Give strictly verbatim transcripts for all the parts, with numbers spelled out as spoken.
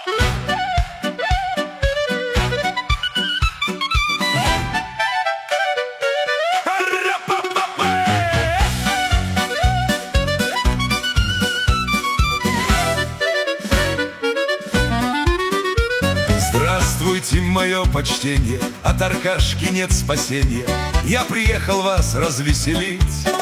Здравствуйте, мое почтение, от Аркашки нет спасения. Я приехал вас развеселить.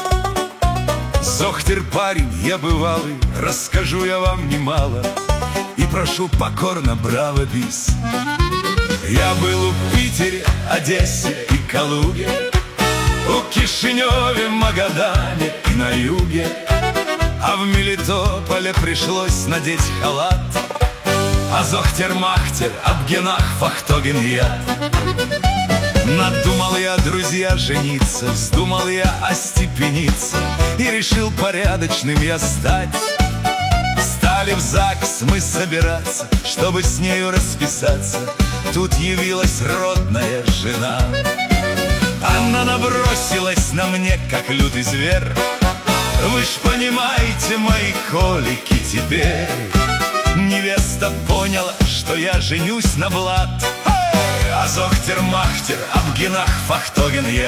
Зохтер парень, я бывалый, расскажу я вам немало. И прошу покорно, браво, бис. Я был у Питере, Одессе и Калуге, у Кишиневе, Магадане и на юге. А в Мелитополе пришлось надеть халат. А Зохтер-Махтер, Абгенах, Фахтоген я. Надумал я, друзья, жениться, вздумал я остепениться, и решил порядочным я стать. Стали в ЗАГС мы собираться, чтобы с нею расписаться. Тут явилась родная жена. Она набросилась на мне, как лютый зверь. Вы ж понимаете мои колики теперь. Невеста поняла, что я женюсь на Влад, а Зохтер-Махтер, Абгенах, Фахтоген я.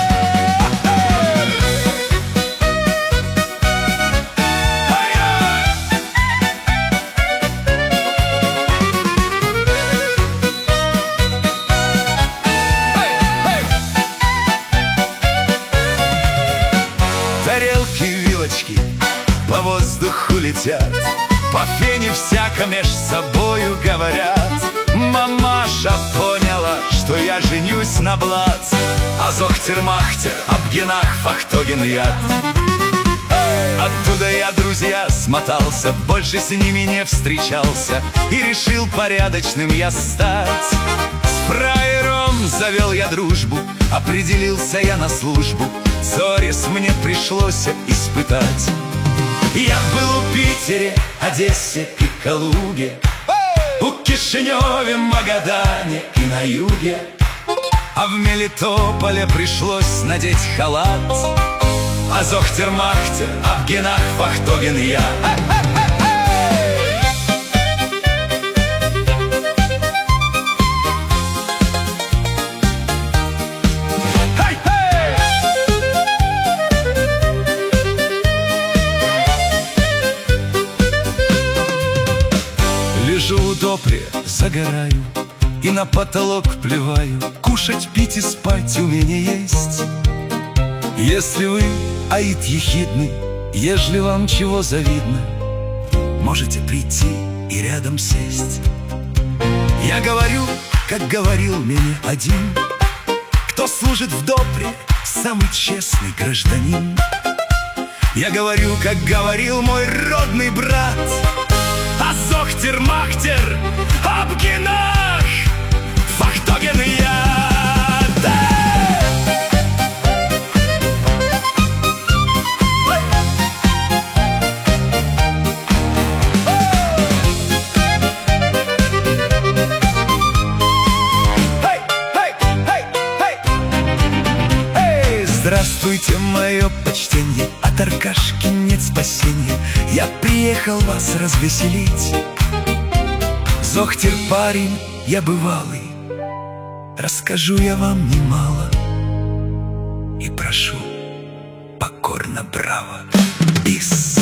Тарелки, вилочки по воздуху летят, по фене всяко меж собою говорят. Мамаша поняла, что я женюсь на Блац, а Зохтер-Махтер, Абгенах, Фахтоген я. Оттуда я, друзья, смотался, больше с ними не встречался, и решил порядочным я стать. С фраером завел я дружбу, определился я на службу. Зорис мне пришлось испытать. Я был у Питере, Одессе и Калуге, у Кишиневе, Магадане и на юге. А в Мелитополе пришлось надеть халат. А Зохтер-Махтер, Абгенах, Фахтоген я. Лежу у Допре, загораю и на потолок плеваю. Кушать, пить и спать у меня есть. Если вы, аид ехидный, ежели вам чего завидно, можете прийти и рядом сесть. Я говорю, как говорил мне один, кто служит в Допре, самый честный гражданин. Я говорю, как говорил мой родный брат, а Зохтер-Махтер, Абгенах, Фахтоген я. Да! Hey, hey, hey, hey. Hey, здравствуйте, мое почтение, от Аркашки нет спасения. Я приехал вас развеселить. Зохтер парень, я бывалый, расскажу я вам немало. И прошу покорно, браво, бис.